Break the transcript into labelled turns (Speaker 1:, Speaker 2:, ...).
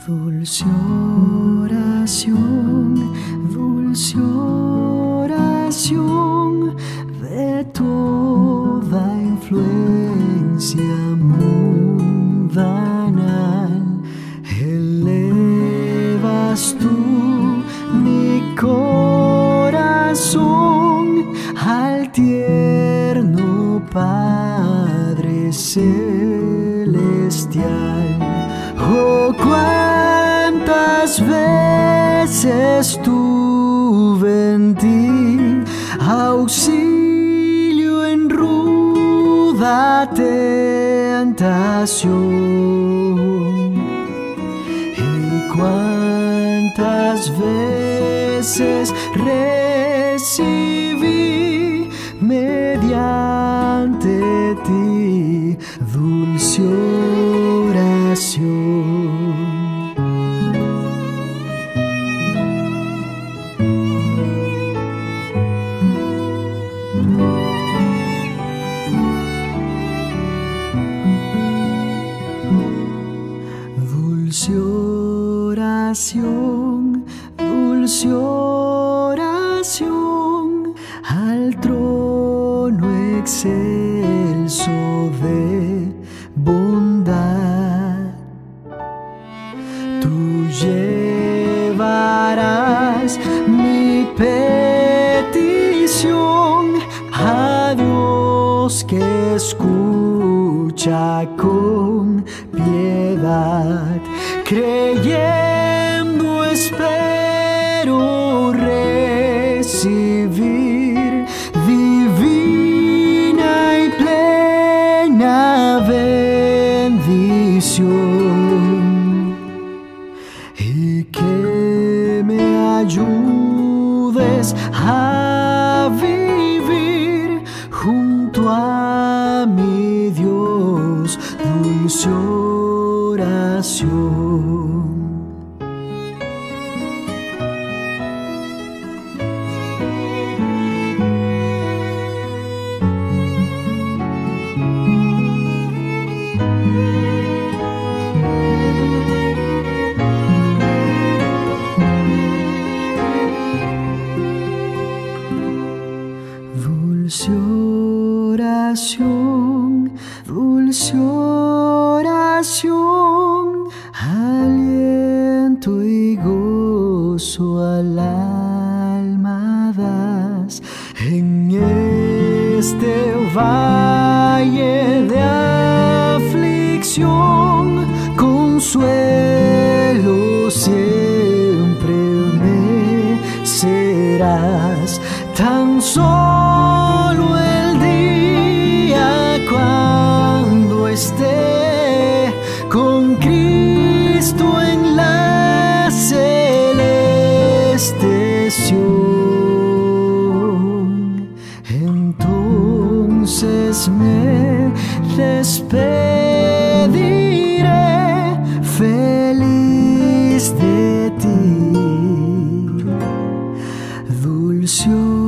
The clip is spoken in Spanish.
Speaker 1: Dulce oración de toda influencia mundanal, elevas tú mi corazón al tierno Padre Celestial. Oh, cuántas veces tuve en ti auxilio en ruda tentación, y cuántas veces recibí mediante ti dulce oración. Dulce oración al trono excelso de bondad. Tú llevarás mi petición a Dios que escucha con piedad. Creyendo espero recibir divina y plena bendición, y que me ayudes a vivir junto a mi Dios. Dulce oración. Dulce oración, aliento y gozo al alma das en este valle de aflicción. Consuelo siempre me serás, tan solo el día cuando esté con Cristo en la celeste Sión. Entonces me despediré feliz de ti, dulce